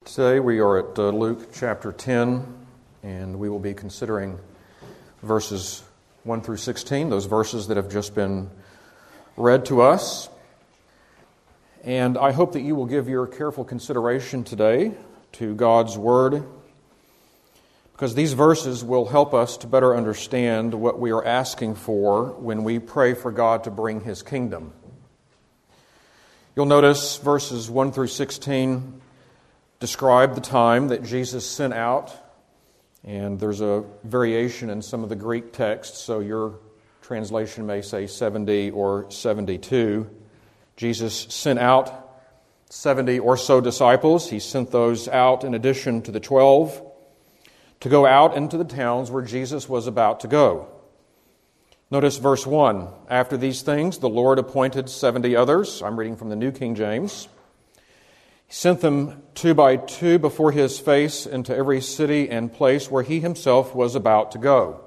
Today we are at Luke chapter 10, and we will be considering verses 1 through 16, those verses that have just been read to us. And I hope that you will give your careful consideration today to God's Word, because these verses will help us to better understand what we are asking for when we pray for God to bring His kingdom. You'll notice verses 1 through 16 describe the time that Jesus sent out, and there's a variation in some of the Greek texts, so your translation may say 70 or 72. Jesus sent out 70 or so disciples. He sent those out in addition to the 12 to go out into the towns where Jesus was about to go. Notice verse 1. After these things, the Lord appointed 70 others. I'm reading from the New King James. He sent them 2 by 2 before His face into every city and place where He Himself was about to go.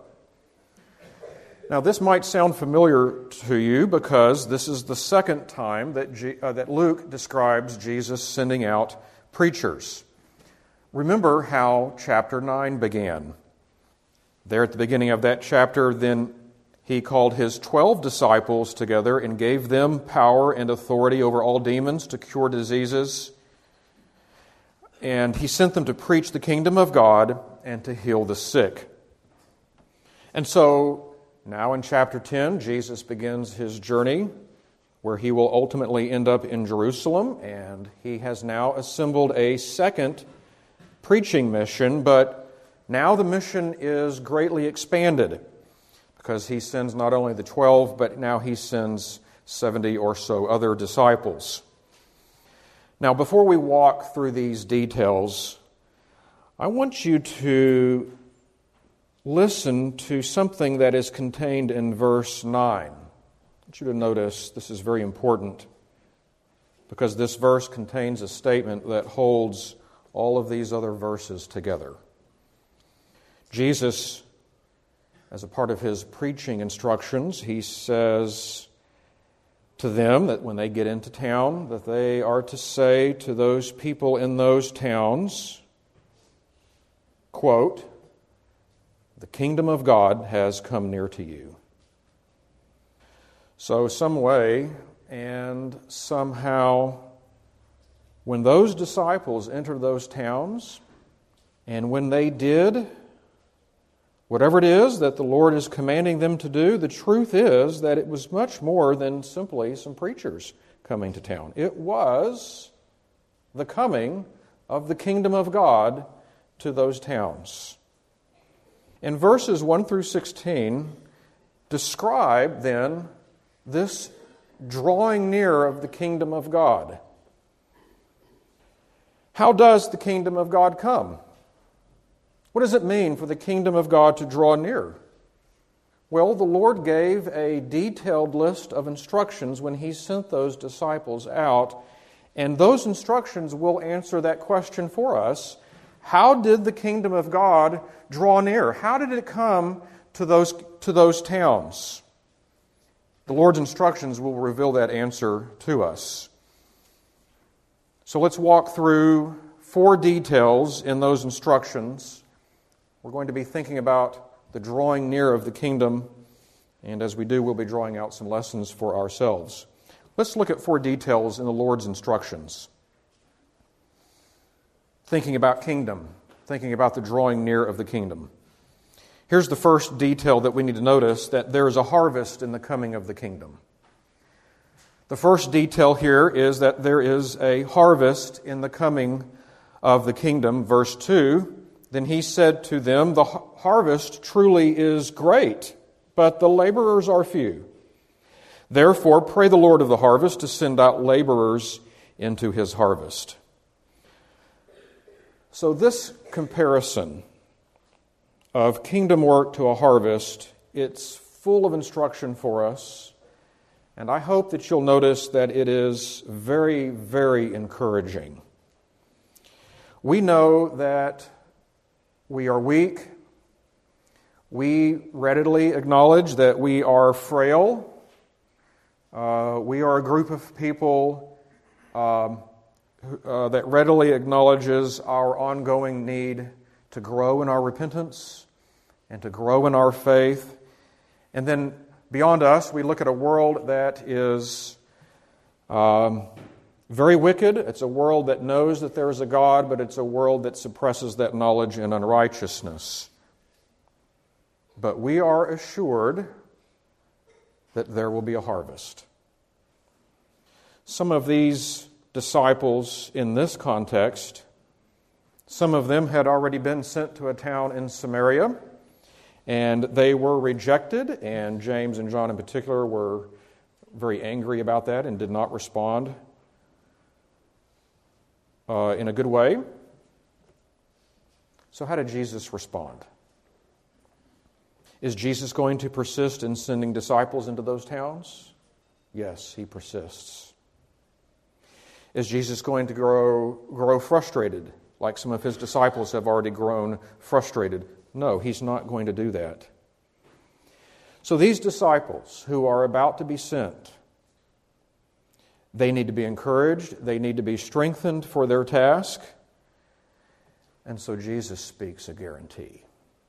Now, this might sound familiar to you because this is the second time that Luke describes Jesus sending out preachers. Remember how chapter 9 began. There at the beginning of that chapter, then He called His 12 disciples together and gave them power and authority over all demons to cure diseases. And He sent them to preach the kingdom of God and to heal the sick. And so, now in chapter 10, Jesus begins His journey where He will ultimately end up in Jerusalem. And He has now assembled a second preaching mission, but now the mission is greatly expanded because He sends not only the 12, but now He sends 70 or so other disciples. Now, before we walk through these details, I want you to listen to something that is contained in verse 9. I want you to notice this is very important because this verse contains a statement that holds all of these other verses together. Jesus, as a part of His preaching instructions, He says to them that when they get into town, that they are to say to those people in those towns, quote, "The kingdom of God has come near to you." So some way and somehow, when those disciples entered those towns, and when they did whatever it is that the Lord is commanding them to do, the truth is that it was much more than simply some preachers coming to town. It was the coming of the kingdom of God to those towns. And verses 1 through 16 describe then this drawing near of the kingdom of God. How does the kingdom of God come? What does it mean for the kingdom of God to draw near? Well, the Lord gave a detailed list of instructions when He sent those disciples out, and those instructions will answer that question for us. How did the kingdom of God draw near? How did it come to those towns? The Lord's instructions will reveal that answer to us. So let's walk through 4 details in those instructions. We're going to be thinking about the drawing near of the kingdom, and as we do, we'll be drawing out some lessons for ourselves. Let's look at 4 details in the Lord's instructions. Thinking about kingdom, thinking about the drawing near of the kingdom. Here's the first detail that we need to notice, that there is a harvest in the coming of the kingdom. The first detail here is that there is a harvest in the coming of the kingdom. Verse 2, then He said to them, "The harvest truly is great, but the laborers are few. Therefore, pray the Lord of the harvest to send out laborers into His harvest." So this comparison of kingdom work to a harvest, it's full of instruction for us. And I hope that you'll notice that it is very, very encouraging. We know that we are weak. We readily acknowledge that we are frail. We are a group of people that readily acknowledges our ongoing need to grow in our repentance and to grow in our faith. And then beyond us, we look at a world that is very wicked. It's a world that knows that there is a God, but it's a world that suppresses that knowledge in unrighteousness. But we are assured that there will be a harvest. Some of these disciples in this context, some of them had already been sent to a town in Samaria, and they were rejected, and James and John in particular were very angry about that and did not respond in a good way. So how did Jesus respond? Is Jesus going to persist in sending disciples into those towns? Yes, he persists. Is Jesus going to grow frustrated, like some of his disciples have already grown frustrated? No, he's not going to do that. So these disciples who are about to be sent, they need to be encouraged, they need to be strengthened for their task, and so Jesus speaks a guarantee.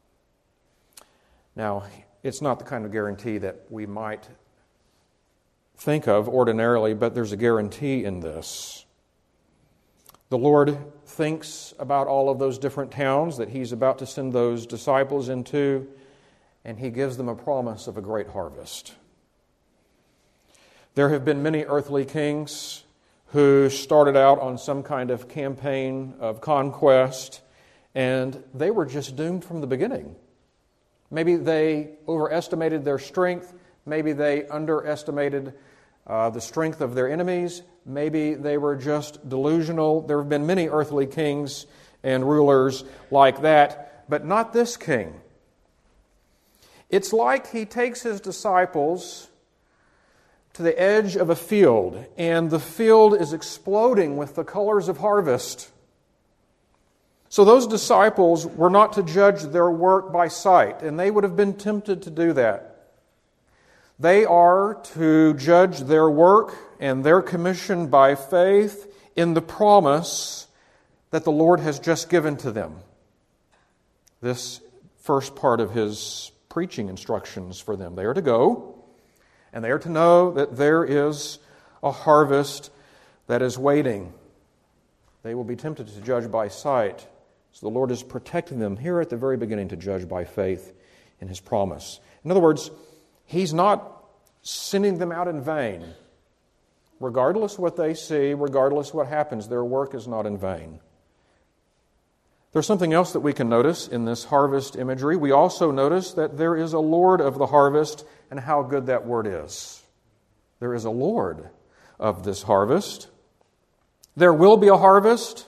Now, it's not the kind of guarantee that we might think of ordinarily, but there's a guarantee in this. The Lord thinks about all of those different towns that he's about to send those disciples into, and he gives them a promise of a great harvest. There have been many earthly kings who started out on some kind of campaign of conquest, and they were just doomed from the beginning. Maybe they overestimated their strength. Maybe they underestimated the strength of their enemies. Maybe they were just delusional. There have been many earthly kings and rulers like that, but not this king. It's like he takes his disciples to the edge of a field, and the field is exploding with the colors of harvest. So those disciples were not to judge their work by sight, and they would have been tempted to do that. They are to judge their work and their commission by faith in the promise that the Lord has just given to them. This first part of his preaching instructions for them. They are to go, and they are to know that there is a harvest that is waiting. They will be tempted to judge by sight. So the Lord is protecting them here at the very beginning to judge by faith in his promise. In other words, he's not sending them out in vain. Regardless what they see, regardless what happens, their work is not in vain. There's something else that we can notice in this harvest imagery. We also notice that there is a Lord of the harvest, and how good that word is. There is a Lord of this harvest. There will be a harvest,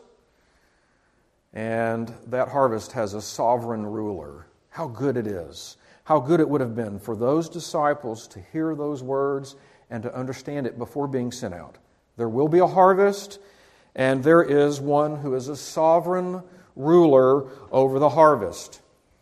and that harvest has a sovereign ruler. How good it is. How good it would have been for those disciples to hear those words and to understand it before being sent out. There will be a harvest, and there is one who is a sovereign ruler over the harvest.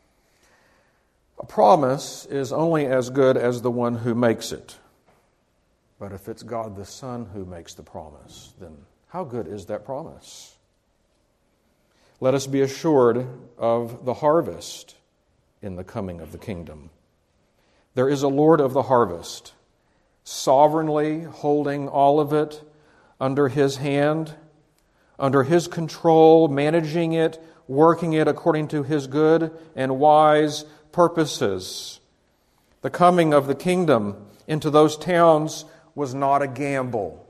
A promise is only as good as the one who makes it. But if it's God the Son who makes the promise, then how good is that promise? Let us be assured of the harvest in the coming of the kingdom. There is a Lord of the harvest, sovereignly holding all of it under his hand, under his control, managing it, working it according to his good and wise purposes. The coming of the kingdom into those towns was not a gamble.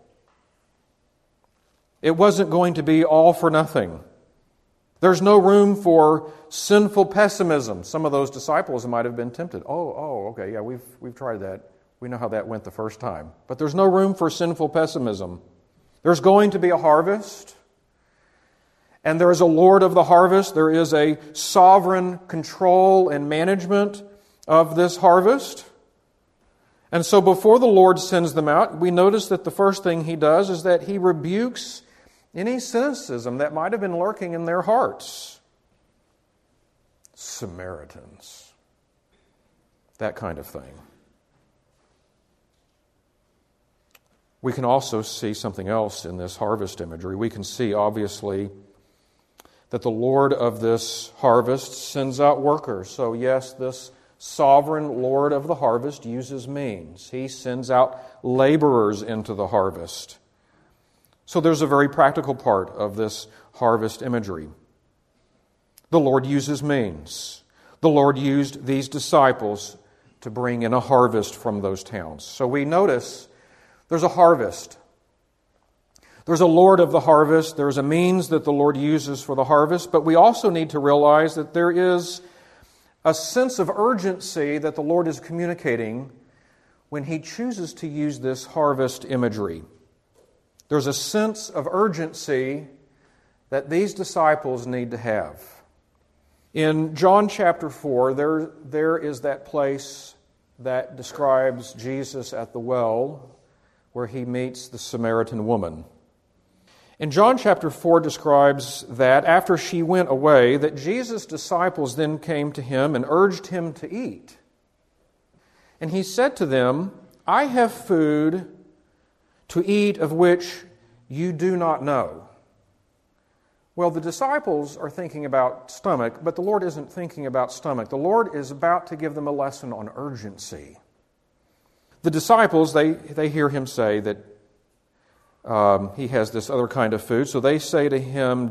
It wasn't going to be all for nothing. There's no room for sinful pessimism. Some of those disciples might have been tempted. Okay, yeah, we've tried that. We know how that went the first time. But there's no room for sinful pessimism. There's going to be a harvest, and there is a Lord of the harvest. There is a sovereign control and management of this harvest. And so before the Lord sends them out, we notice that the first thing he does is that he rebukes any cynicism that might have been lurking in their hearts. Samaritans. That kind of thing. we can also see something else in this harvest imagery. We can see, obviously, that the Lord of this harvest sends out workers. So yes, this sovereign Lord of the harvest uses means. He sends out laborers into the harvest. So there's a very practical part of this harvest imagery. The Lord uses means. The Lord used these disciples to bring in a harvest from those towns. So we notice there's a harvest. There's a Lord of the harvest. There's a means that the Lord uses for the harvest. But we also need to realize that there is a sense of urgency that the Lord is communicating when He chooses to use this harvest imagery. There's a sense of urgency that these disciples need to have. In John chapter 4, there is that place that describes Jesus at the well where He meets the Samaritan woman. And John chapter 4 describes that after she went away, that Jesus' disciples then came to Him and urged Him to eat. And He said to them, I have food to eat of which you do not know. Well, the disciples are thinking about stomach, but the Lord isn't thinking about stomach. The Lord is about to give them a lesson on urgency. The disciples, they hear Him say that He has this other kind of food, so they say to Him,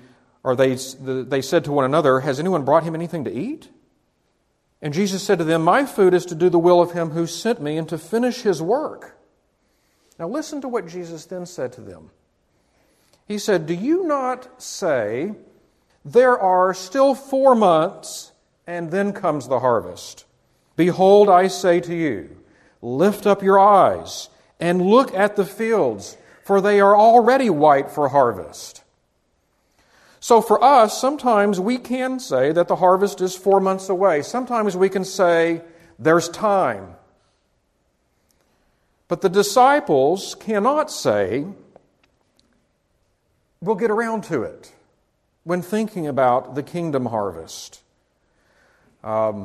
they said to one another, has anyone brought Him anything to eat? And Jesus said to them, my food is to do the will of Him who sent me and to finish His work. Now listen to what Jesus then said to them. He said, do you not say, there are still 4 months, and then comes the harvest? Behold, I say to you, lift up your eyes and look at the fields, for they are already white for harvest. So for us, sometimes we can say that the harvest is 4 months away. Sometimes we can say, there's time. But the disciples cannot say, we'll get around to it, when thinking about the kingdom harvest. On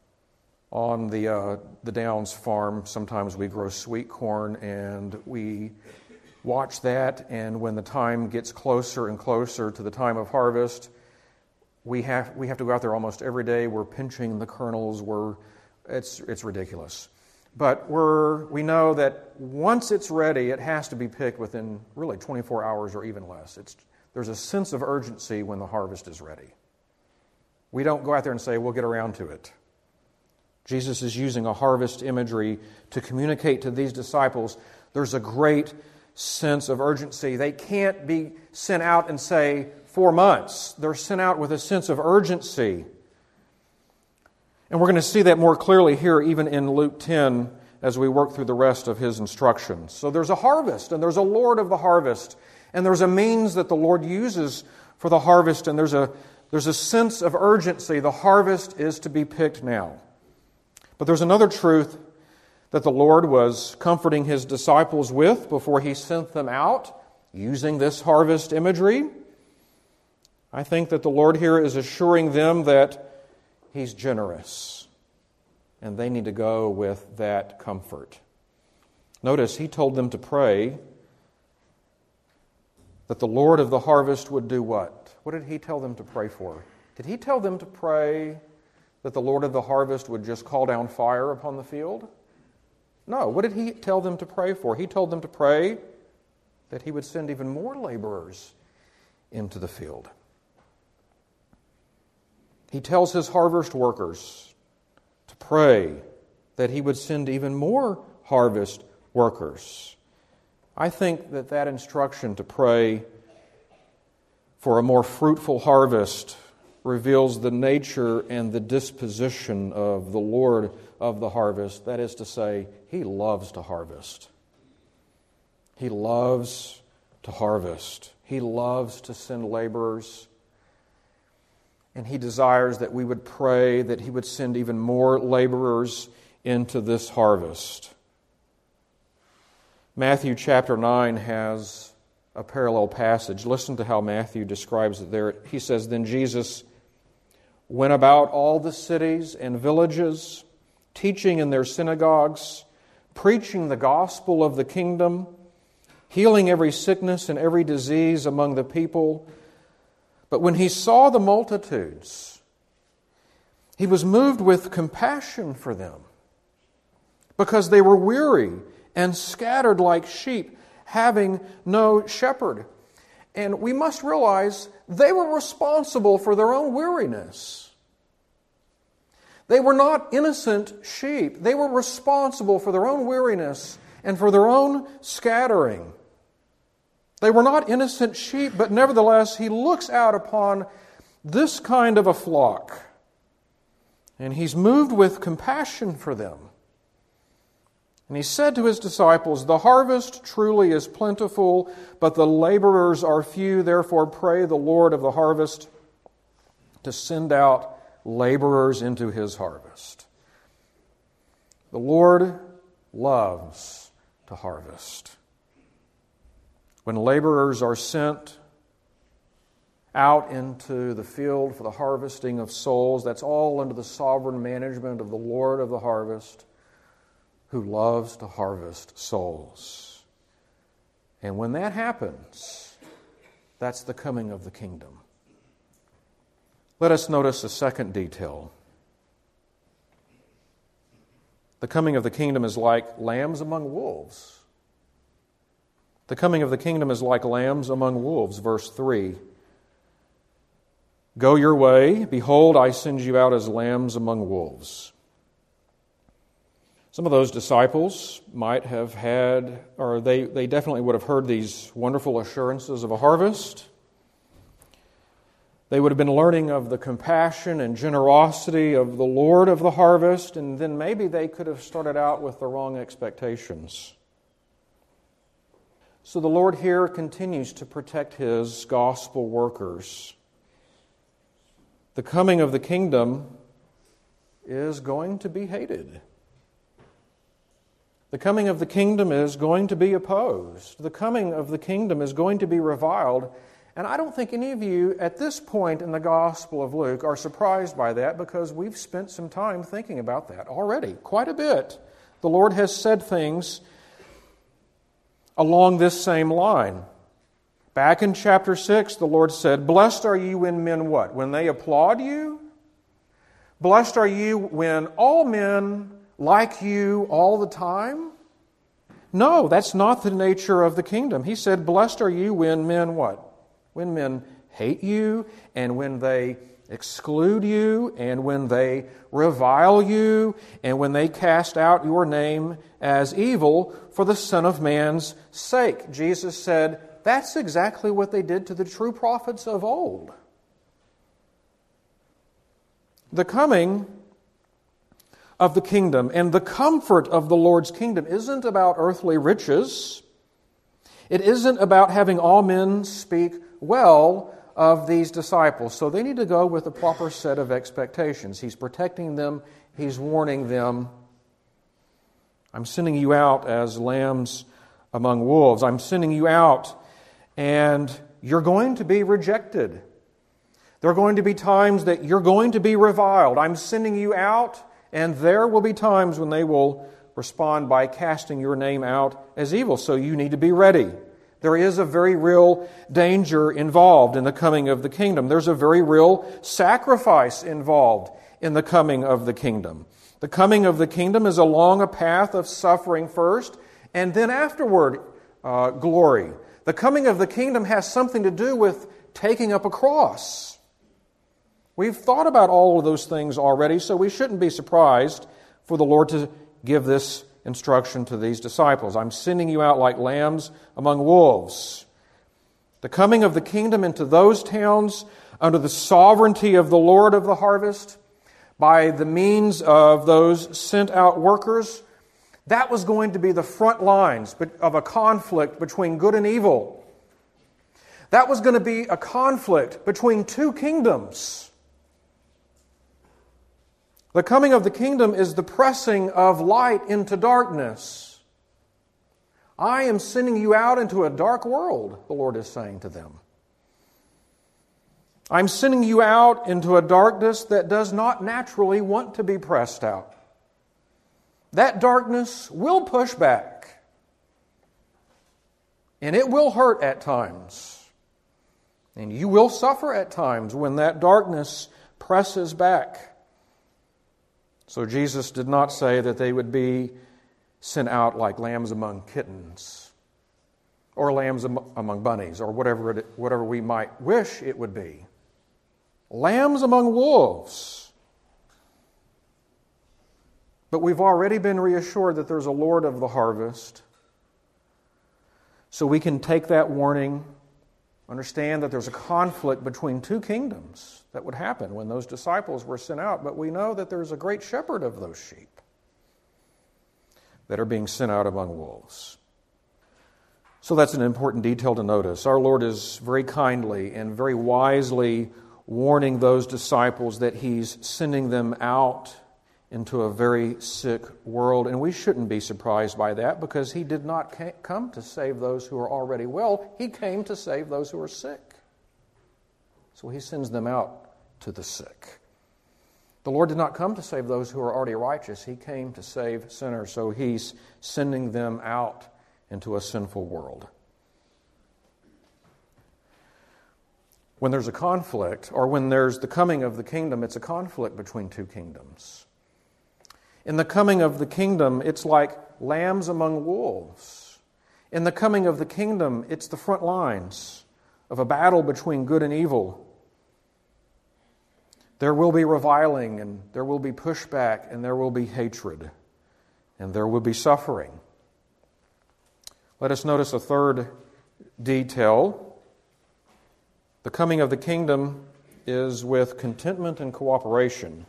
the Downs farm, sometimes we grow sweet corn, and we watch that, and when the time gets closer and closer to the time of harvest, we have to go out there almost every day. We're pinching the kernels. It's ridiculous. But we know that once it's ready, it has to be picked within really 24 hours or even less. There's a sense of urgency when the harvest is ready. We don't go out there and say, we'll get around to it. Jesus is using a harvest imagery to communicate to these disciples there's a great sense of urgency. They can't be sent out and say 4 months. They're sent out with a sense of urgency. And we're going to see that more clearly here, even in Luke 10, as we work through the rest of His instructions. So there's a harvest, and there's a Lord of the harvest, and there's a means that the Lord uses for the harvest, and there's a sense of urgency. The harvest is to be picked now. But there's another truth that the Lord was comforting His disciples with before He sent them out, using this harvest imagery. I think that the Lord here is assuring them that He's generous, and they need to go with that comfort. Notice He told them to pray that the Lord of the harvest would do what? What did He tell them to pray for? Did He tell them to pray that the Lord of the harvest would just call down fire upon the field? No. What did He tell them to pray for? He told them to pray that He would send even more laborers into the field. He tells His harvest workers to pray that He would send even more harvest workers. I think that instruction to pray for a more fruitful harvest reveals the nature and the disposition of the Lord of the harvest. That is to say, He loves to harvest. He loves to harvest. He loves to send laborers. And He desires that we would pray that He would send even more laborers into this harvest. Matthew chapter 9 has a parallel passage. Listen to how Matthew describes it there. He says, then Jesus went about all the cities and villages, teaching in their synagogues, preaching the gospel of the kingdom, healing every sickness and every disease among the people. But when he saw the multitudes, he was moved with compassion for them, because they were weary and scattered like sheep, having no shepherd. And we must realize they were responsible for their own weariness. They were not innocent sheep. They were responsible for their own weariness and for their own scattering. They were not innocent sheep, but nevertheless, he looks out upon this kind of a flock, and he's moved with compassion for them. And he said to his disciples, "The harvest truly is plentiful, but the laborers are few. Therefore pray the Lord of the harvest to send out laborers into his harvest." The Lord loves to harvest. When laborers are sent out into the field for the harvesting of souls, that's all under the sovereign management of the Lord of the harvest, who loves to harvest souls. And when that happens, that's the coming of the kingdom. Let us notice a second detail. The coming of the kingdom is like lambs among wolves. The coming of the kingdom is like lambs among wolves. Verse 3. "Go your way. Behold, I send you out as lambs among wolves." Some of those disciples might have had, or they definitely would have heard these wonderful assurances of a harvest. They would have been learning of the compassion and generosity of the Lord of the harvest, and then maybe they could have started out with the wrong expectations. So the Lord here continues to protect His gospel workers. The coming of the kingdom is going to be hated. The coming of the kingdom is going to be opposed. The coming of the kingdom is going to be reviled. And I don't think any of you at this point in the Gospel of Luke are surprised by that, because we've spent some time thinking about that already, quite a bit. The Lord has said things along this same line. Back in chapter 6, the Lord said, "Blessed are you when men" what? "When they applaud you? Blessed are you when all men like you all the time?" No, that's not the nature of the kingdom. He said, "Blessed are you when men" what? "When men hate you, and when they exclude you, and when they revile you, and when they cast out your name as evil for the Son of Man's sake." Jesus said, that's exactly what they did to the true prophets of old. The coming of the kingdom and the comfort of the Lord's kingdom isn't about earthly riches. It isn't about having all men speak well of these disciples. So they need to go with a proper set of expectations. He's protecting them. He's warning them. "I'm sending you out as lambs among wolves. I'm sending you out, and you're going to be rejected. There are going to be times that you're going to be reviled. I'm sending you out, and there will be times when they will respond by casting your name out as evil. So you need to be ready." There is a very real danger involved in the coming of the kingdom. There's a very real sacrifice involved in the coming of the kingdom. The coming of the kingdom is along a path of suffering first, and then afterward, glory. The coming of the kingdom has something to do with taking up a cross. We've thought about all of those things already, so we shouldn't be surprised for the Lord to give this instruction to these disciples. "I'm sending you out like lambs among wolves." The coming of the kingdom into those towns under the sovereignty of the Lord of the harvest, by the means of those sent out workers, that was going to be the front lines of a conflict between good and evil. That was going to be a conflict between two kingdoms. The coming of the kingdom is the pressing of light into darkness. "I am sending you out into a dark world," the Lord is saying to them. "I'm sending you out into a darkness that does not naturally want to be pressed out. That darkness will push back. And it will hurt at times. And you will suffer at times when that darkness presses back. So Jesus did not say that they would be sent out like lambs among kittens, or lambs among bunnies, or whatever we might wish it would be. Lambs among wolves. But we've already been reassured that there's a Lord of the harvest. So we can take that warning, understand that there's a conflict between two kingdoms that would happen when those disciples were sent out. But we know that there's a great shepherd of those sheep that are being sent out among wolves. So that's an important detail to notice. Our Lord is very kindly and very wisely warning those disciples that He's sending them out into a very sick world. And we shouldn't be surprised by that, because He did not come to save those who are already well. He came to save those who are sick. So He sends them out to the sick. The Lord did not come to save those who are already righteous. He came to save sinners. So He's sending them out into a sinful world. When there's a conflict, or when there's the coming of the kingdom, it's a conflict between two kingdoms. In the coming of the kingdom, it's like lambs among wolves. In the coming of the kingdom, it's the front lines of a battle between good and evil. There will be reviling, and there will be pushback, and there will be hatred, and there will be suffering. Let us notice a third detail. The coming of the kingdom is with contentment and cooperation.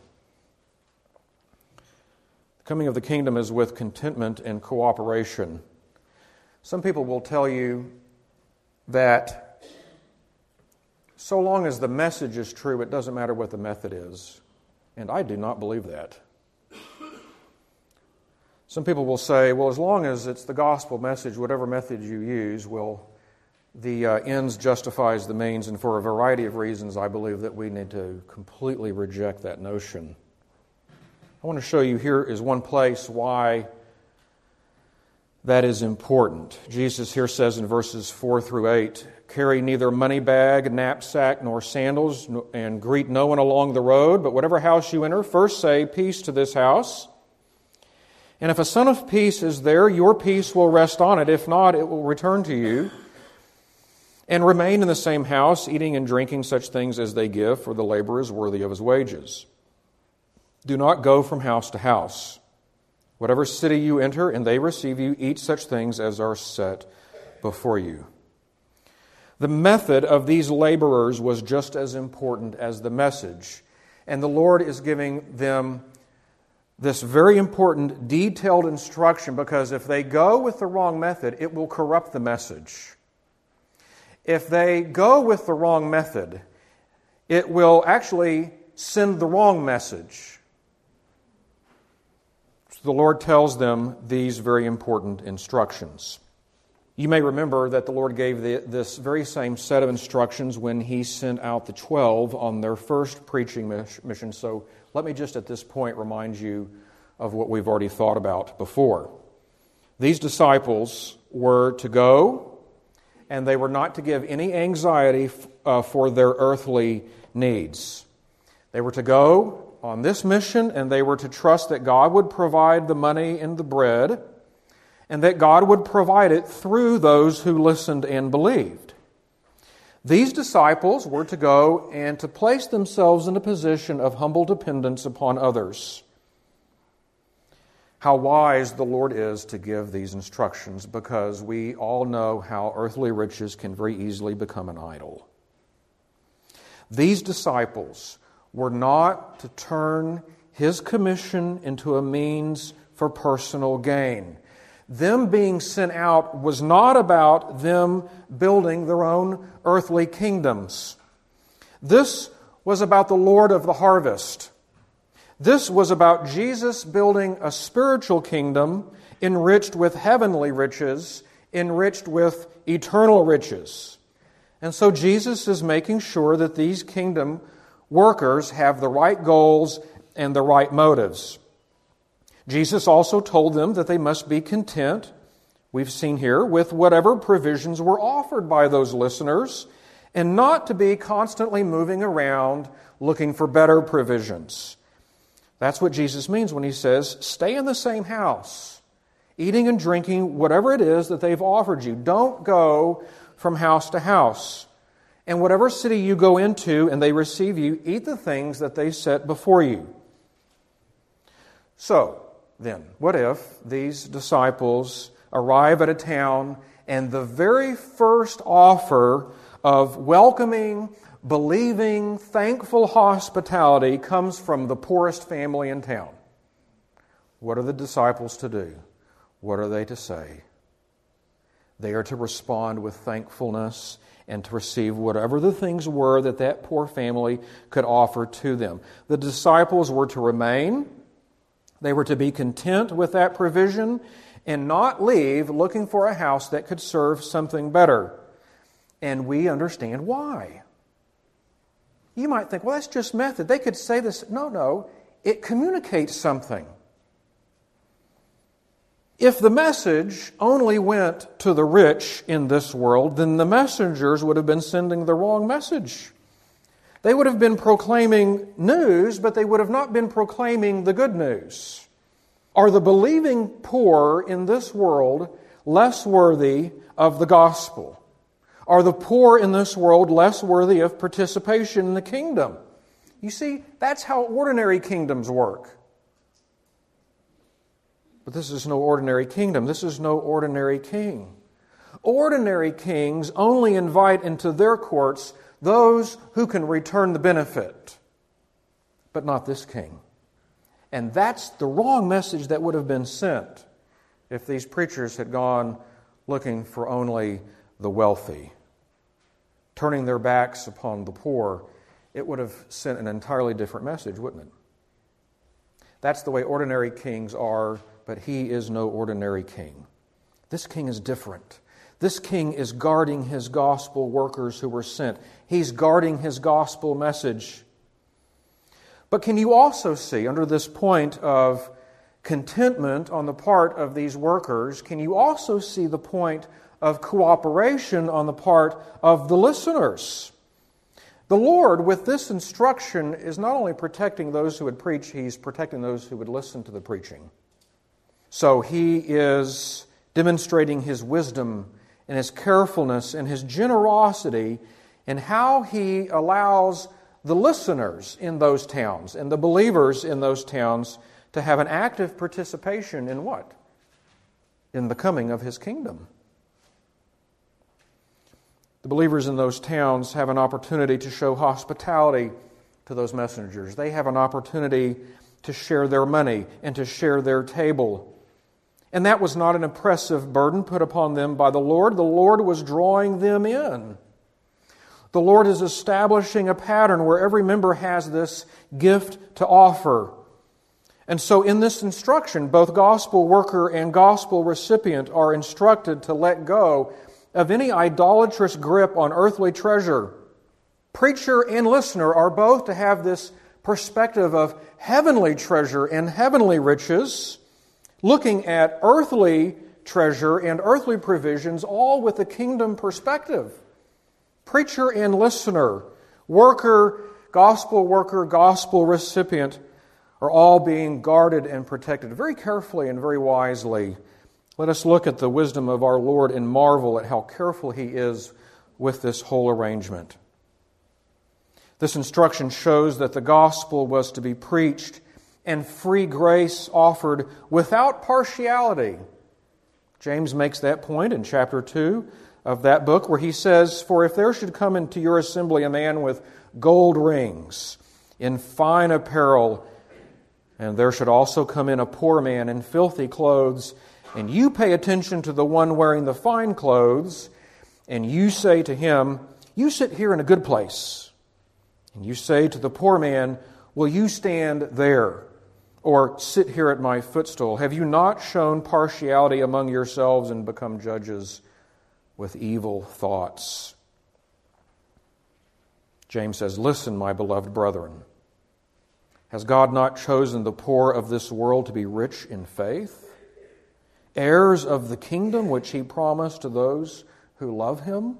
The coming of the kingdom is with contentment and cooperation. Some people will tell you that so long as the message is true, it doesn't matter what the method is. And I do not believe that. Some people will say, well, as long as it's the gospel message, whatever method you use, the ends justifies the means. And for a variety of reasons, I believe that we need to completely reject that notion. I want to show you here is one place why that is important. Jesus here says in verses 4 through 8, "Carry neither money bag, knapsack, nor sandals, and greet no one along the road. But whatever house you enter, first say, 'Peace to this house.' And if a son of peace is there, your peace will rest on it. If not, it will return to you. And remain in the same house, eating and drinking such things as they give, for the laborer is worthy of his wages. Do not go from house to house. Whatever city you enter and they receive you, eat such things as are set before you." The method of these laborers was just as important as the message. And the Lord is giving them this very important, detailed instruction, because if they go with the wrong method, it will corrupt the message. If they go with the wrong method, it will actually send the wrong message. So the Lord tells them these very important instructions. You may remember that the Lord gave this very same set of instructions when He sent out the 12 on their first preaching mission. So let me just at this point remind you of what we've already thought about before. These disciples were to go, and they were not to give any anxiety for their earthly needs. They were to go on this mission, and they were to trust that God would provide the money and the bread, and that God would provide it through those who listened and believed. These disciples were to go and to place themselves in a position of humble dependence upon others. How wise the Lord is to give these instructions, because we all know how earthly riches can very easily become an idol. These disciples were not to turn His commission into a means for personal gain. Them being sent out was not about them building their own earthly kingdoms. This was about the Lord of the harvest. This was about Jesus building a spiritual kingdom enriched with heavenly riches, enriched with eternal riches. And so Jesus is making sure that these kingdom workers have the right goals and the right motives. Jesus also told them that they must be content we've seen here, with whatever provisions were offered by those listeners, and not to be constantly moving around looking for better provisions. That's what Jesus means when he says, stay in the same house, eating and drinking whatever it is that they've offered you. Don't go from house to house. And whatever city you go into and they receive you, eat the things that they set before you. So, then, what if these disciples arrive at a town and the very first offer of welcoming, believing, thankful hospitality comes from the poorest family in town? What are the disciples to do? What are they to say? They are to respond with thankfulness and to receive whatever the things were that that poor family could offer to them. The disciples were to remain. They were to be content with that provision and not leave looking for a house that could serve something better. And we understand why. You might think, well, that's just method. They could say this. No. It communicates something. If the message only went to the rich in this world, then the messengers would have been sending the wrong message. They would have been proclaiming news, but they would have not been proclaiming the good news. Are the believing poor in this world less worthy of the gospel? Are the poor in this world less worthy of participation in the kingdom? You see, that's how ordinary kingdoms work. But this is no ordinary kingdom. This is no ordinary king. Ordinary kings only invite into their courts those who can return the benefit, but not this king. And that's the wrong message that would have been sent if these preachers had gone looking for only the wealthy. Turning their backs upon the poor, it would have sent an entirely different message, wouldn't it? That's the way ordinary kings are, but he is no ordinary king. This king is different. This king is guarding his gospel workers who were sent. He's guarding his gospel message. But can you also see, under this point of contentment on the part of these workers, can you also see the point of cooperation on the part of the listeners? The Lord, with this instruction, is not only protecting those who would preach, He's protecting those who would listen to the preaching. So He is demonstrating His wisdom and His carefulness and His generosity in how He allows the listeners in those towns and the believers in those towns to have an active participation in what? In the coming of His kingdom. The believers in those towns have an opportunity to show hospitality to those messengers. They have an opportunity to share their money and to share their table. And that was not an oppressive burden put upon them by the Lord. The Lord was drawing them in. The Lord is establishing a pattern where every member has this gift to offer. And so in this instruction, both gospel worker and gospel recipient are instructed to let go of any idolatrous grip on earthly treasure. Preacher and listener are both to have this perspective of heavenly treasure and heavenly riches, looking at earthly treasure and earthly provisions, all with a kingdom perspective. Preacher and listener, worker, gospel recipient are all being guarded and protected very carefully and very wisely. Let us look at the wisdom of our Lord and marvel at how careful He is with this whole arrangement. This instruction shows that the gospel was to be preached and free grace offered without partiality. James makes that point in chapter 2 of that book where he says, "For if there should come into your assembly a man with gold rings, in fine apparel, and there should also come in a poor man in filthy clothes, and you pay attention to the one wearing the fine clothes, and you say to him, 'You sit here in a good place.' And you say to the poor man, 'Will you stand there?' Or 'Sit here at my footstool.' Have you not shown partiality among yourselves and become judges with evil thoughts?" James says, "Listen, my beloved brethren. Has God not chosen the poor of this world to be rich in faith heirs of the kingdom which He promised to those who love Him.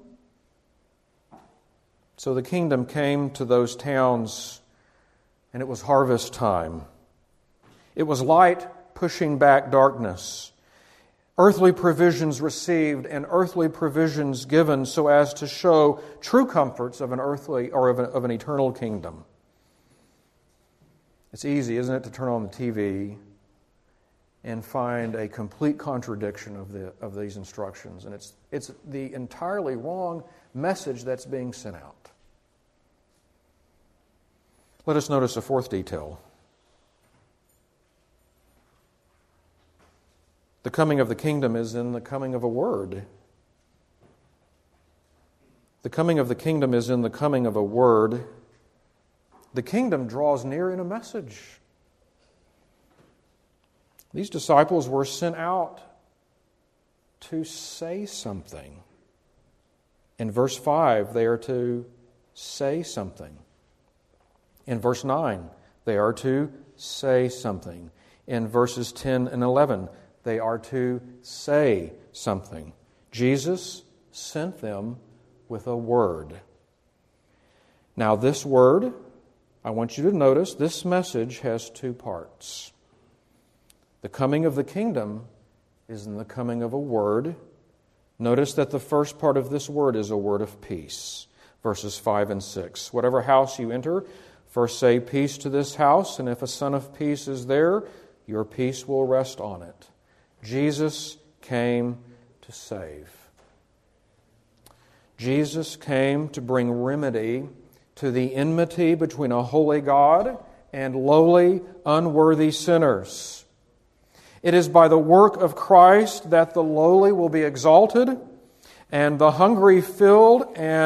So the kingdom came to those towns, and it was harvest time. It was light pushing back darkness. Earthly provisions received and earthly provisions given so as to show true comforts of an earthly or of an eternal kingdom. It's easy, isn't it, to turn on the TV and find a complete contradiction of these instructions. And it's the entirely wrong message that's being sent out. Let us notice a fourth detail. The coming of the kingdom is in the coming of a word. The coming of the kingdom is in the coming of a word. The kingdom draws near in a message. These disciples were sent out to say something. In verse 5, they are to say something. In verse 9, they are to say something. In verses 10 and 11, they are to say something. Jesus sent them with a word. Now, this word, I want you to notice, this message has two parts. The coming of the kingdom is in the coming of a word. Notice that the first part of this word is a word of peace. Verses 5 and 6. Whatever house you enter, first say, peace to this house, and if a son of peace is there, your peace will rest on it. Jesus came to save. Jesus came to bring remedy to the enmity between a holy God and lowly, unworthy sinners. It is by the work of Christ that the lowly will be exalted, and the hungry filled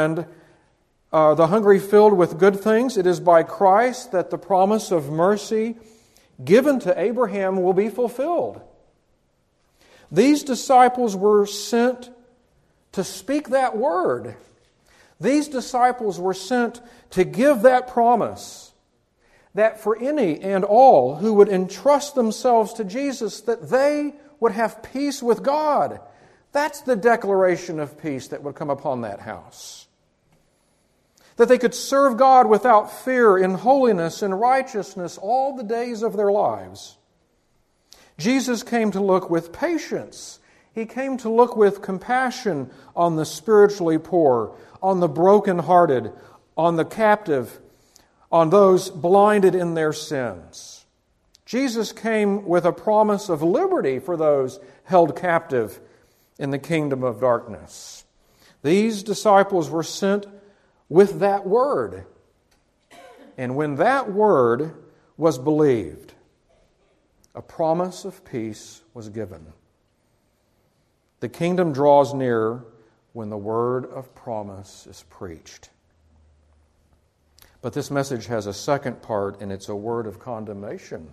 with good things. It is by Christ that the promise of mercy given to Abraham will be fulfilled. These disciples were sent to speak that word. These disciples were sent to give that promise that for any and all who would entrust themselves to Jesus, that they would have peace with God. That's the declaration of peace that would come upon that house. That they could serve God without fear, in holiness and righteousness all the days of their lives. Jesus came to look with patience. He came to look with compassion on the spiritually poor, on the brokenhearted, on the captive, on those blinded in their sins. Jesus came with a promise of liberty for those held captive in the kingdom of darkness. These disciples were sent with that word. And when that word was believed, a promise of peace was given. The kingdom draws near when the word of promise is preached. But this message has a second part, and it's a word of condemnation.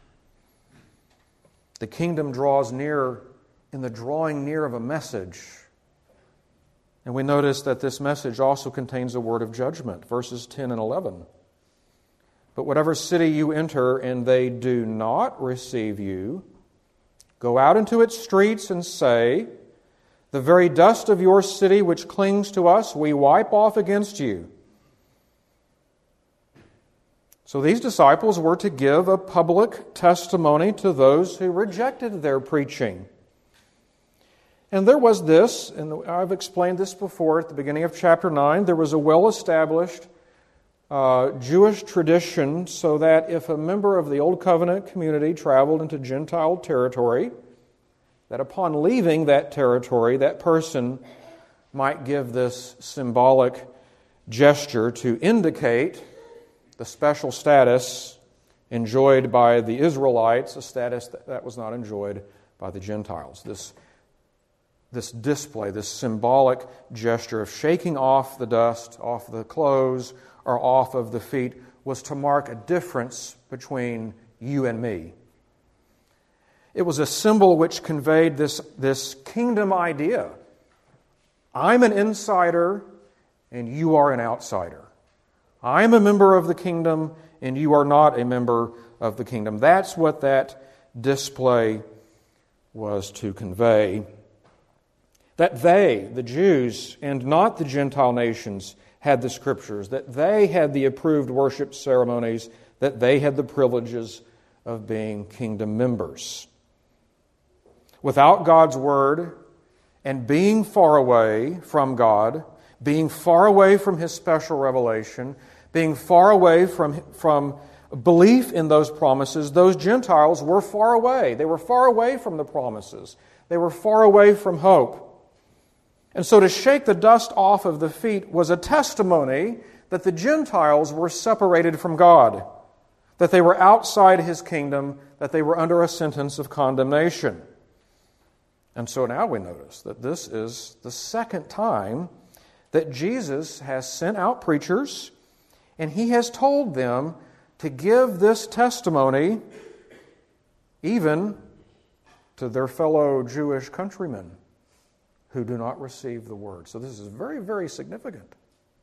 The kingdom draws near in the drawing near of a message. And we notice that this message also contains a word of judgment, verses 10 and 11. But whatever city you enter and they do not receive you, go out into its streets and say, the very dust of your city which clings to us, we wipe off against you. So these disciples were to give a public testimony to those who rejected their preaching. And there was this, and I've explained this before at the beginning of chapter 9, there was a well-established Jewish tradition so that if a member of the Old Covenant community traveled into Gentile territory, that upon leaving that territory, that person might give this symbolic gesture to indicate the special status enjoyed by the Israelites, a status that was not enjoyed by the Gentiles. This display, this symbolic gesture of shaking off the dust off the clothes or off of the feet was to mark a difference between you and me. It was a symbol which conveyed this kingdom idea. I'm an insider and you are an outsider. I'm a member of the kingdom and you are not a member of the kingdom. That's what that display was to convey. That they, the Jews, and not the Gentile nations, had the Scriptures, that they had the approved worship ceremonies, that they had the privileges of being kingdom members. Without God's Word and being far away from God, being far away from His special revelation, being far away from belief in those promises, those Gentiles were far away. They were far away from the promises. They were far away from hope. And so to shake the dust off of the feet was a testimony that the Gentiles were separated from God, that they were outside His kingdom, that they were under a sentence of condemnation. And so now we notice that this is the second time that Jesus has sent out preachers, and He has told them to give this testimony even to their fellow Jewish countrymen who do not receive the Word. So this is very, very significant.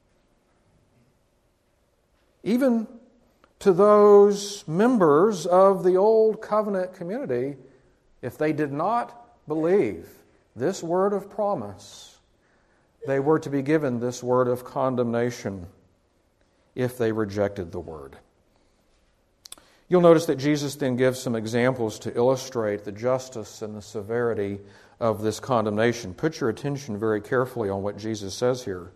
Even to those members of the Old Covenant community, if they did not believe this word of promise, they were to be given this word of condemnation if they rejected the Word. You'll notice that Jesus then gives some examples to illustrate the justice and the severity of this condemnation. Put your attention very carefully on what Jesus says here.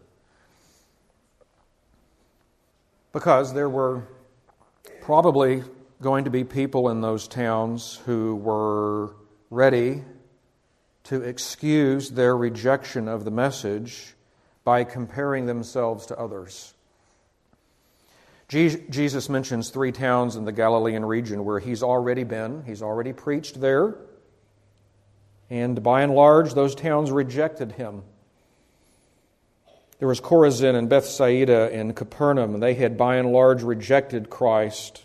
Because there were probably going to be people in those towns who were ready to excuse their rejection of the message by comparing themselves to others. Jesus mentions 3 towns in the Galilean region where He's already been. He's already preached there. And by and large, those towns rejected Him. There was Chorazin and Bethsaida and Capernaum, and they had by and large rejected Christ.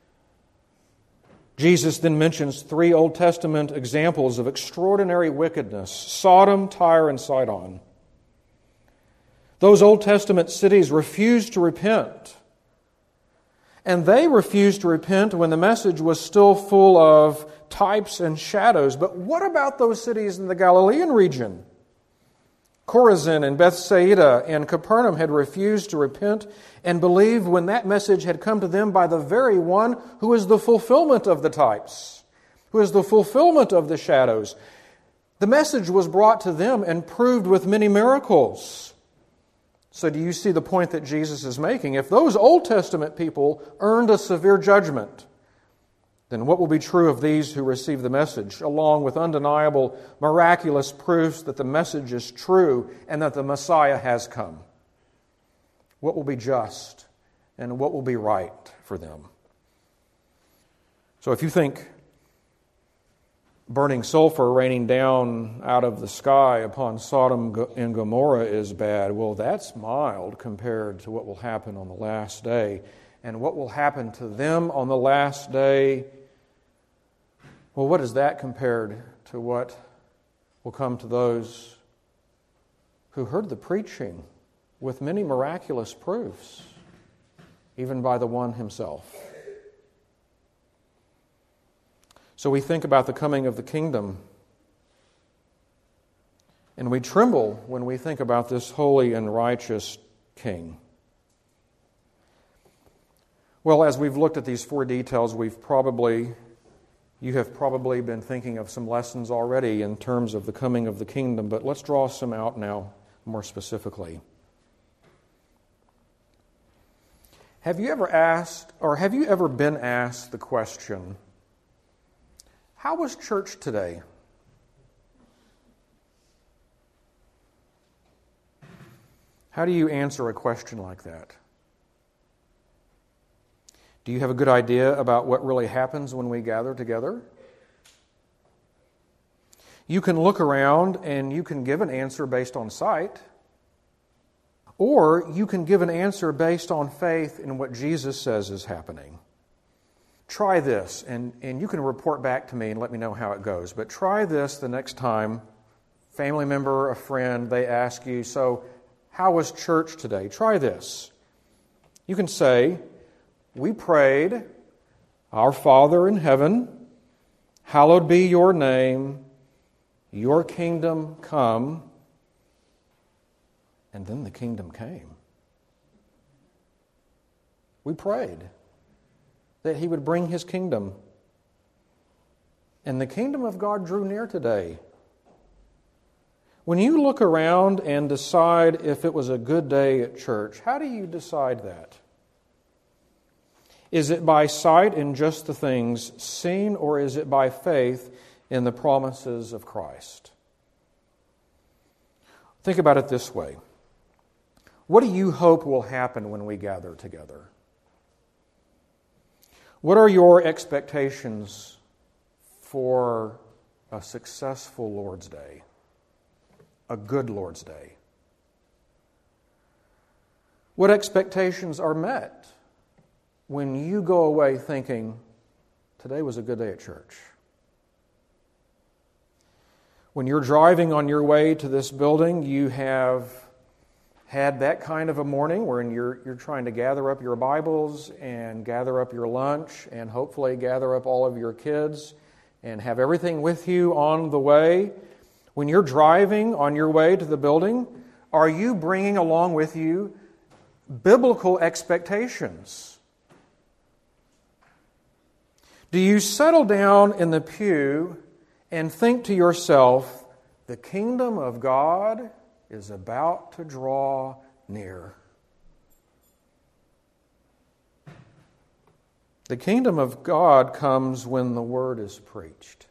Jesus then mentions 3 Old Testament examples of extraordinary wickedness: Sodom, Tyre, and Sidon. Those Old Testament cities refused to repent. And they refused to repent when the message was still full of types and shadows. But what about those cities in the Galilean region? Chorazin and Bethsaida and Capernaum had refused to repent and believe when that message had come to them by the very one who is the fulfillment of the types, who is the fulfillment of the shadows. The message was brought to them and proved with many miracles. So do you see the point that Jesus is making? If those Old Testament people earned a severe judgment, then what will be true of these who receive the message, along with undeniable, miraculous proofs that the message is true and that the Messiah has come? What will be just and what will be right for them? So if you think burning sulfur raining down out of the sky upon Sodom and Gomorrah is bad, well, that's mild compared to what will happen on the last day. And what will happen to them on the last day, well, what is that compared to what will come to those who heard the preaching with many miraculous proofs, even by the one Himself? So we think about the coming of the kingdom, and we tremble when we think about this holy and righteous King. Well, as we've looked at these 4 details, you have probably been thinking of some lessons already in terms of the coming of the kingdom, but let's draw some out now more specifically. Have you ever been asked the question, how was church today? How do you answer a question like that? Do you have a good idea about what really happens when we gather together? You can look around and you can give an answer based on sight, or you can give an answer based on faith in what Jesus says is happening. Try this, and you can report back to me and let me know how it goes. But try this the next time, family member, a friend, they ask you, so how was church today? Try this. You can say, we prayed, Our Father in heaven, hallowed be your name, Your kingdom come. And then the kingdom came. We prayed that He would bring His kingdom. And the kingdom of God drew near today. When you look around and decide if it was a good day at church, how do you decide that? Is it by sight in just the things seen, or is it by faith in the promises of Christ? Think about it this way. What do you hope will happen when we gather together? What are your expectations for a successful Lord's Day? A good Lord's Day? What expectations are met when you go away thinking, today was a good day at church? When you're driving on your way to this building, you have had that kind of a morning where you're trying to gather up your Bibles and gather up your lunch and hopefully gather up all of your kids and have everything with you on the way. When you're driving on your way to the building, are you bringing along with you biblical expectations? Do you settle down in the pew and think to yourself, the kingdom of God is about to draw near? The kingdom of God comes when the word is preached.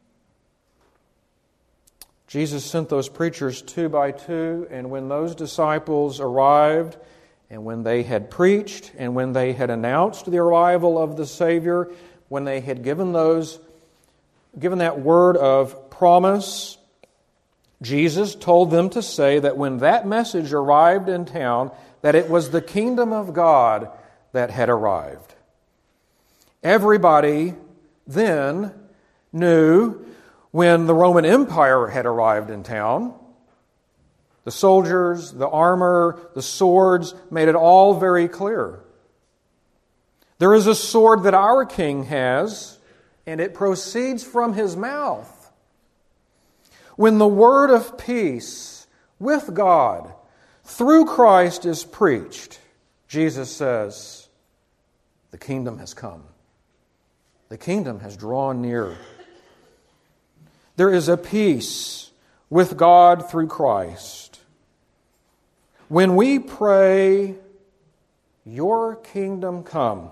Jesus sent those preachers 2 by 2, and when those disciples arrived, and when they had preached, and when they had announced the arrival of the Savior, when they had given that word of promise, Jesus told them to say that when that message arrived in town, that it was the kingdom of God that had arrived. Everybody then knew when the Roman Empire had arrived in town. The soldiers, the armor, the swords made it all very clear. There is a sword that our King has, and it proceeds from His mouth. When the word of peace with God through Christ is preached, Jesus says, the kingdom has come. The kingdom has drawn near. There is a peace with God through Christ. When we pray, your kingdom come,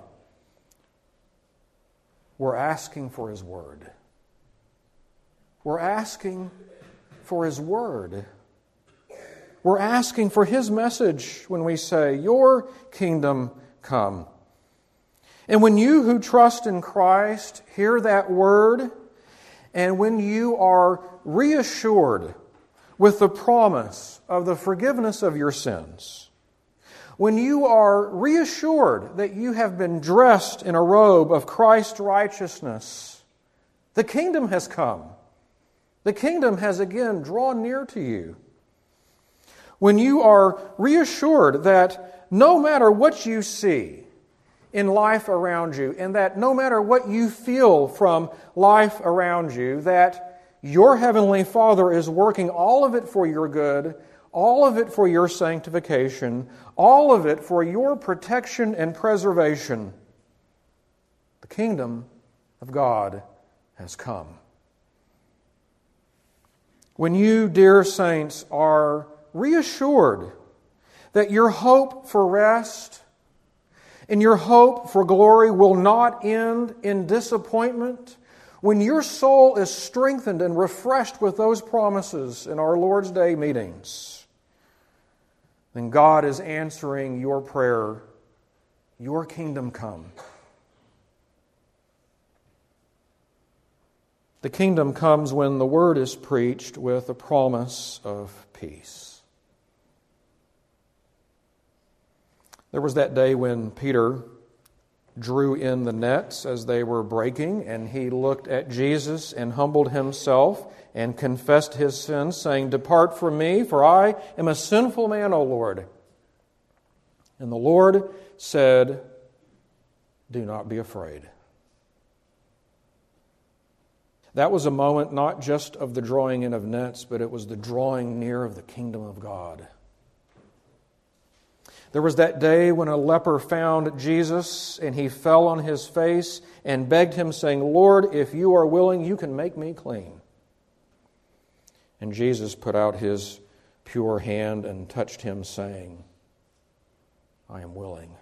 we're asking for His word. We're asking for His word. We're asking for His message when we say, your kingdom come. And when you who trust in Christ hear that word, and when you are reassured with the promise of the forgiveness of your sins, when you are reassured that you have been dressed in a robe of Christ's righteousness, the kingdom has come. The kingdom has again drawn near to you. When you are reassured that no matter what you see in life around you, and that no matter what you feel from life around you, that your Heavenly Father is working all of it for your good, all of it for your sanctification, all of it for your protection and preservation, the kingdom of God has come. When you, dear saints, are reassured that your hope for rest and your hope for glory will not end in disappointment, when your soul is strengthened and refreshed with those promises in our Lord's Day meetings, then God is answering your prayer, your kingdom come. The kingdom comes when the word is preached with a promise of peace. There was that day when Peter drew in the nets as they were breaking, and he looked at Jesus and humbled himself and confessed his sins, saying, "Depart from me, for I am a sinful man, O Lord." And the Lord said, "Do not be afraid." That was a moment not just of the drawing in of nets, but it was the drawing near of the kingdom of God. There was that day when a leper found Jesus, and he fell on his face and begged him, saying, "Lord, if you are willing, you can make me clean." And Jesus put out his pure hand and touched him, saying, "I am willing."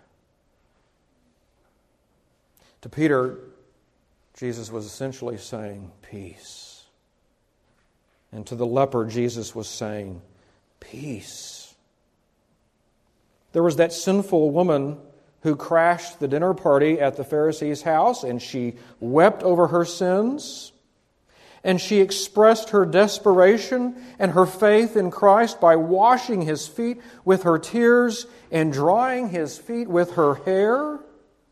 To Peter, Jesus was essentially saying, "Peace." And to the leper, Jesus was saying, "Peace." There was that sinful woman who crashed the dinner party at the Pharisee's house, and she wept over her sins, and she expressed her desperation and her faith in Christ by washing his feet with her tears and drying his feet with her hair.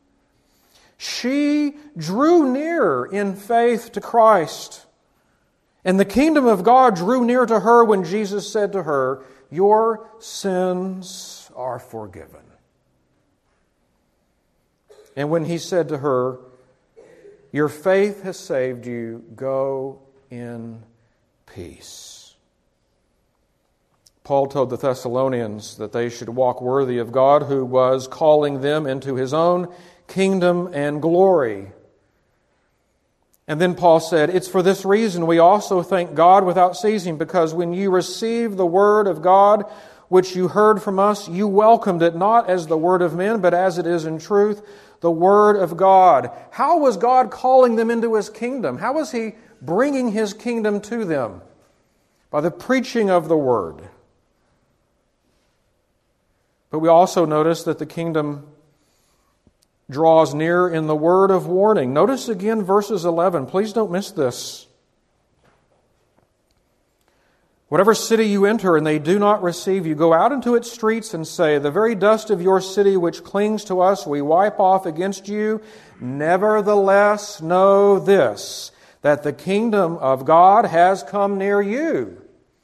She drew near in faith to Christ, and the kingdom of God drew near to her when Jesus said to her, "Your sins are forgiven." And when he said to her, "Your faith has saved you, go in peace." Paul told the Thessalonians that they should walk worthy of God, who was calling them into his own kingdom and glory. And then Paul said, "It's for this reason we also thank God without ceasing, because when you received the word of God, which you heard from us, you welcomed it not as the word of men, but as it is in truth, the word of God." How was God calling them into his kingdom? How was he bringing his kingdom to them? By the preaching of the word. But we also notice that the kingdom draws near in the word of warning. Notice again verses 11. Please don't miss this. "Whatever city you enter and they do not receive you, go out into its streets and say, 'The very dust of your city which clings to us we wipe off against you. Nevertheless know this, that the kingdom of God has come near you.'"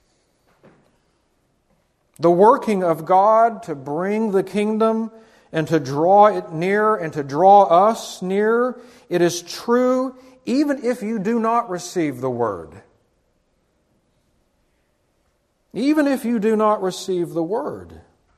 The working of God to bring the kingdom and to draw it near and to draw us near, it is true even if you do not receive the word. Even if you do not receive the word.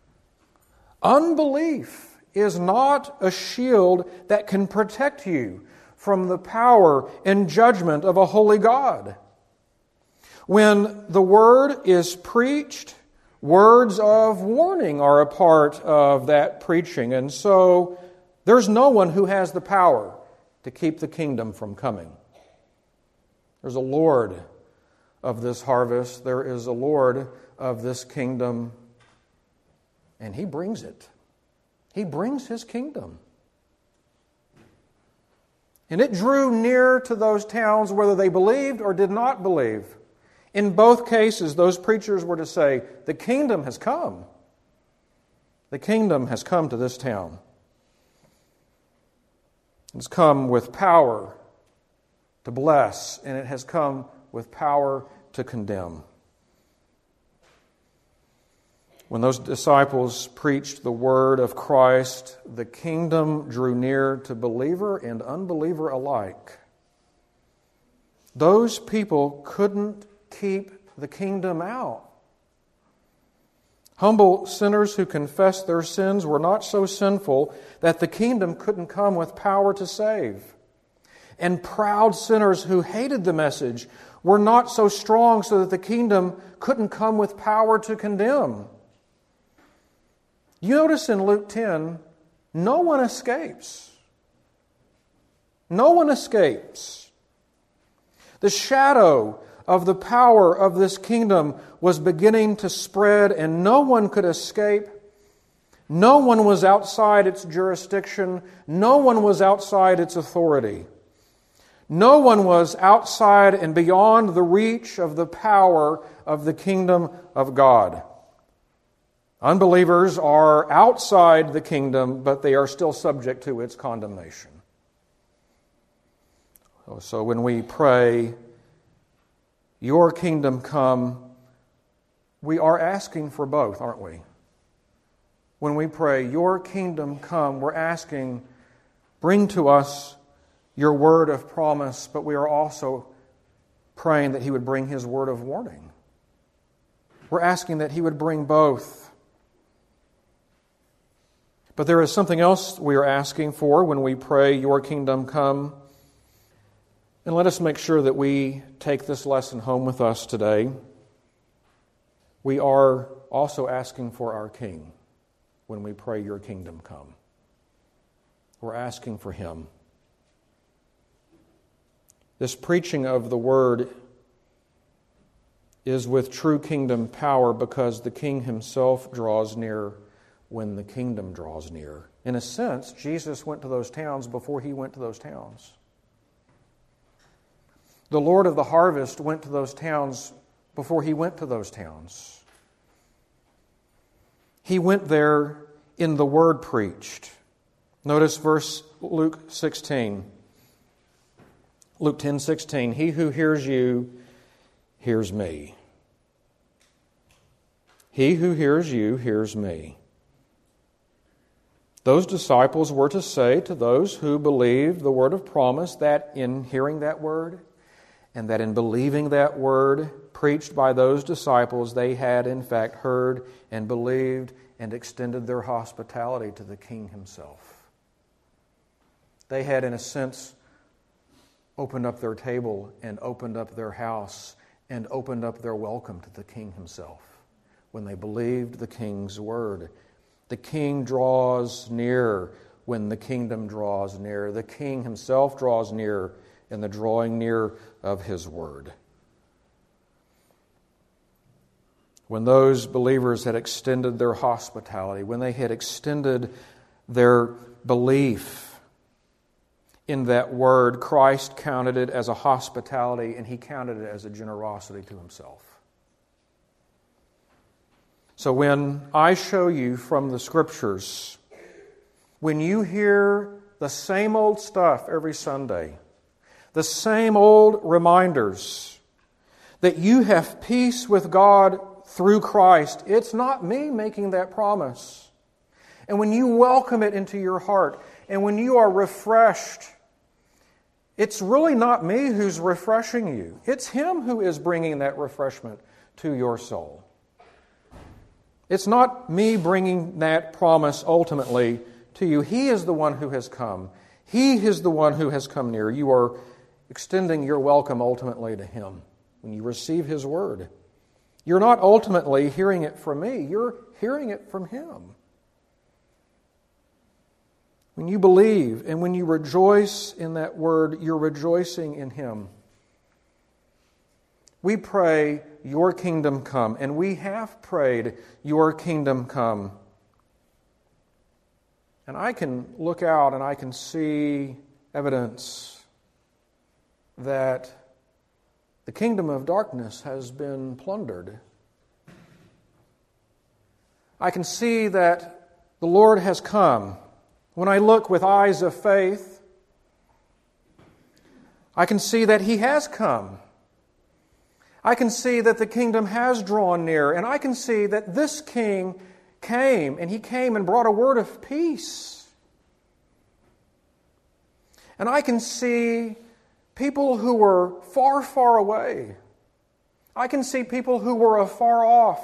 Unbelief is not a shield that can protect you from the power and judgment of a holy God. When the word is preached, words of warning are a part of that preaching. And so there's no one who has the power to keep the kingdom from coming. There's a Lord of this harvest. There is a Lord of this kingdom. And He brings it. He brings His kingdom. And it drew near to those towns whether they believed or did not believe. In both cases, those preachers were to say, the kingdom has come. The kingdom has come to this town. It's come with power to bless, and it has come with power to condemn. When those disciples preached the word of Christ, the kingdom drew near to believer and unbeliever alike. Those people couldn't keep the kingdom out. Humble sinners who confessed their sins were not so sinful that the kingdom couldn't come with power to save. And proud sinners who hated the message were not so strong so that the kingdom couldn't come with power to condemn. You notice in Luke 10, no one escapes. No one escapes. The shadow of the power of this kingdom was beginning to spread, and no one could escape. No one was outside its jurisdiction. No one was outside its authority. No one was outside and beyond the reach of the power of the kingdom of God. Unbelievers are outside the kingdom, but they are still subject to its condemnation. So when we pray, "Your kingdom come," we are asking for both, aren't we? When we pray, "Your kingdom come," we're asking, bring to us your word of promise, but we are also praying that He would bring His word of warning. We're asking that He would bring both. But there is something else we are asking for when we pray, Your kingdom come. And let us make sure that we take this lesson home with us today. We are also asking for our King when we pray, Your kingdom come. We're asking for Him. This preaching of the Word is with true kingdom power because the King Himself draws near when the kingdom draws near. In a sense, Jesus went to those towns before He went to those towns. The Lord of the harvest went to those towns before He went to those towns. He went there in the word preached. Notice verse Luke 16. Luke 10:16. He who hears you hears me. He who hears you hears me. Those disciples were to say to those who believed the word of promise that in hearing that word and that in believing that word preached by those disciples, they had in fact heard and believed and extended their hospitality to the King Himself. They had, in a sense, opened up their table and opened up their house and opened up their welcome to the King Himself when they believed the King's word. The King draws near when the kingdom draws near. The King Himself draws near in the drawing near of His word. When those believers had extended their hospitality, when they had extended their belief in that word, Christ counted it as a hospitality and He counted it as a generosity to Himself. So when I show you from the Scriptures, when you hear the same old stuff every Sunday, the same old reminders that you have peace with God through Christ, it's not me making that promise. And when you welcome it into your heart, and when you are refreshed, it's really not me who's refreshing you. It's Him who is bringing that refreshment to your soul. It's not me bringing that promise ultimately to you. He is the one who has come. He is the one who has come near. You are extending your welcome ultimately to Him when you receive His word. You're not ultimately hearing it from me. You're hearing it from Him. When you believe and when you rejoice in that word, you're rejoicing in Him. We pray, Your kingdom come, and we have prayed, Your kingdom come. And I can look out and I can see evidence that the kingdom of darkness has been plundered. I can see that the Lord has come. When I look with eyes of faith, I can see that He has come. I can see that the kingdom has drawn near, and I can see that this King came, and He came and brought a word of peace. And I can see people who were far, far away. I can see people who were afar off,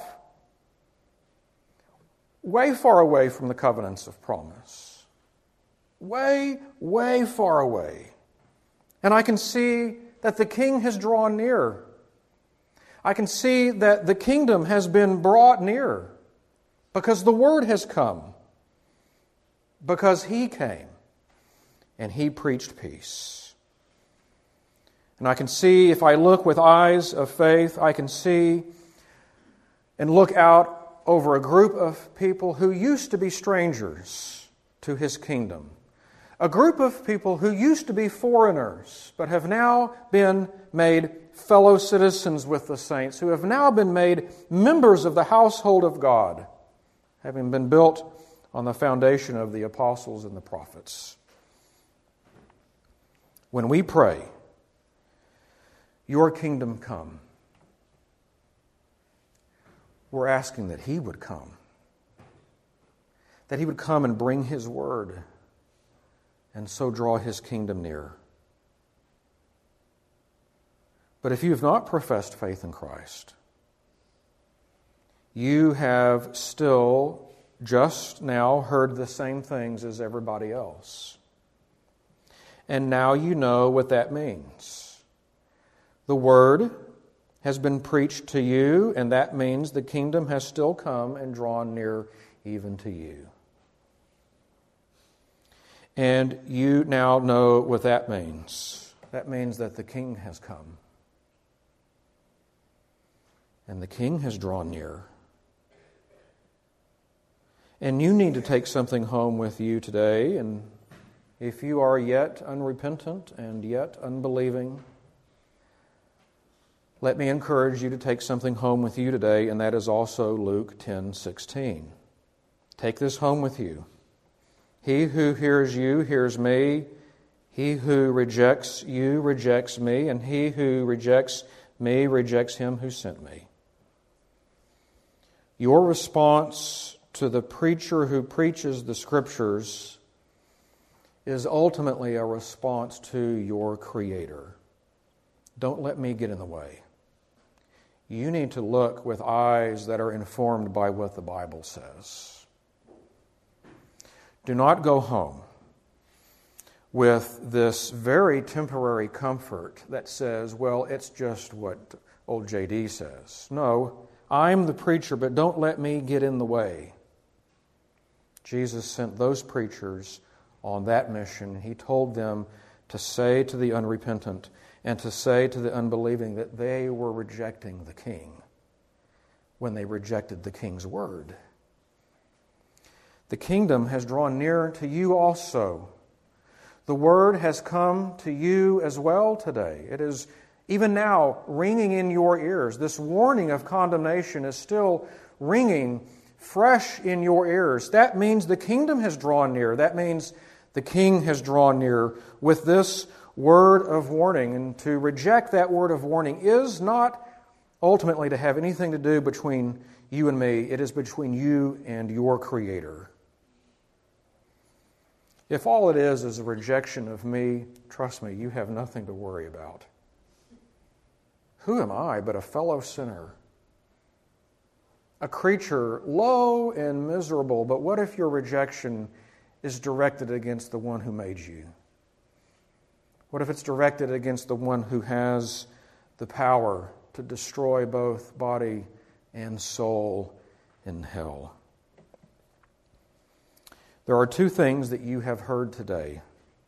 way far away from the covenants of promise. Way, way far away. And I can see that the King has drawn near. I can see that the kingdom has been brought near because the word has come, because He came and He preached peace. And I can see, if I look with eyes of faith, I can see and look out over a group of people who used to be strangers to His kingdom. A group of people who used to be foreigners, but have now been made fellow citizens with the saints, who have now been made members of the household of God, having been built on the foundation of the apostles and the prophets. When we pray, Your kingdom come, we're asking that He would come. That He would come and bring His word and so draw His kingdom near. But if you have not professed faith in Christ, you have still just now heard the same things as everybody else. And now you know what that means. The Word has been preached to you, and that means the kingdom has still come and drawn near even to you. And you now know what that means. That means that the King has come. And the King has drawn near. And you need to take something home with you today. And if you are yet unrepentant and yet unbelieving, let me encourage you to take something home with you today, and that is also Luke 10:16. Take this home with you. He who hears you hears me. He who rejects you rejects me, and he who rejects me rejects him who sent me. Your response to the preacher who preaches the Scriptures is ultimately a response to your Creator. Don't let me get in the way. You need to look with eyes that are informed by what the Bible says. Do not go home with this very temporary comfort that says, well, it's just what old J.D. says. No, I'm the preacher, but don't let me get in the way. Jesus sent those preachers on that mission. He told them to say to the unrepentant and to say to the unbelieving that they were rejecting the King when they rejected the King's word. The kingdom has drawn near to you also. The word has come to you as well today. It is even now ringing in your ears. This warning of condemnation is still ringing fresh in your ears. That means the kingdom has drawn near. That means the King has drawn near with this word of warning. And to reject that word of warning is not ultimately to have anything to do between you and me. It is between you and your Creator. If all it is a rejection of me, trust me, you have nothing to worry about. Who am I but a fellow sinner? A creature low and miserable, but what if your rejection is directed against the one who made you? What if it's directed against the one who has the power to destroy both body and soul in hell? There are two things that you have heard today.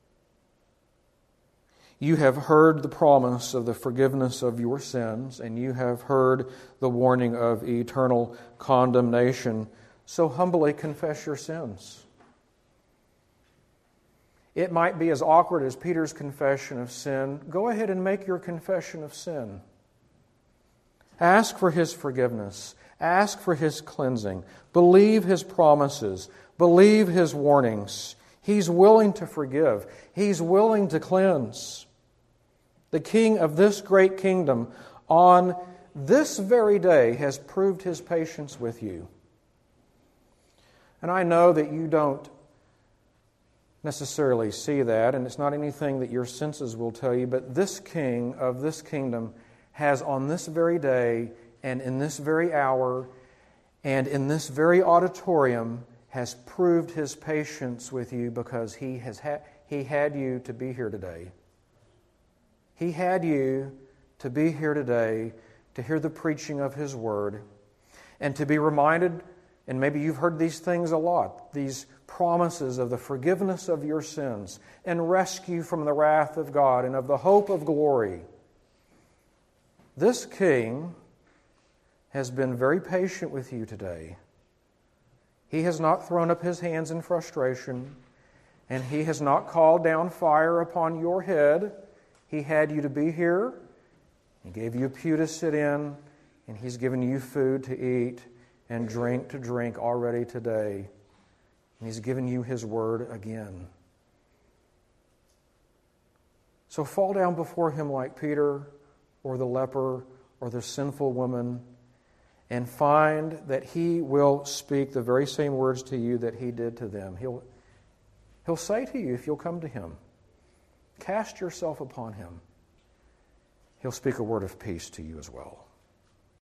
You have heard the promise of the forgiveness of your sins, and you have heard the warning of eternal condemnation. So humbly confess your sins. It might be as awkward as Peter's confession of sin. Go ahead and make your confession of sin. Ask for His forgiveness. Ask for His cleansing. Believe His promises. Believe His warnings. He's willing to forgive. He's willing to cleanse. The King of this great kingdom on this very day has proved His patience with you. And I know that you don't necessarily see that, and it's not anything that your senses will tell you, but this King of this kingdom has on this very day and in this very hour and in this very auditorium has proved His patience with you because He had you to be here today. He had you to be here today to hear the preaching of His Word and to be reminded, and maybe you've heard these things a lot, these promises of the forgiveness of your sins and rescue from the wrath of God and of the hope of glory. This King has been very patient with you today. He has not thrown up His hands in frustration, and He has not called down fire upon your head. He had you to be here. He gave you a pew to sit in, and He's given you food to eat and drink to drink already today. And He's given you His word again. So fall down before Him like Peter or the leper or the sinful woman and find that He will speak the very same words to you that He did to them. He'll say to you if you'll come to Him, cast yourself upon Him. He'll speak a word of peace to you as well.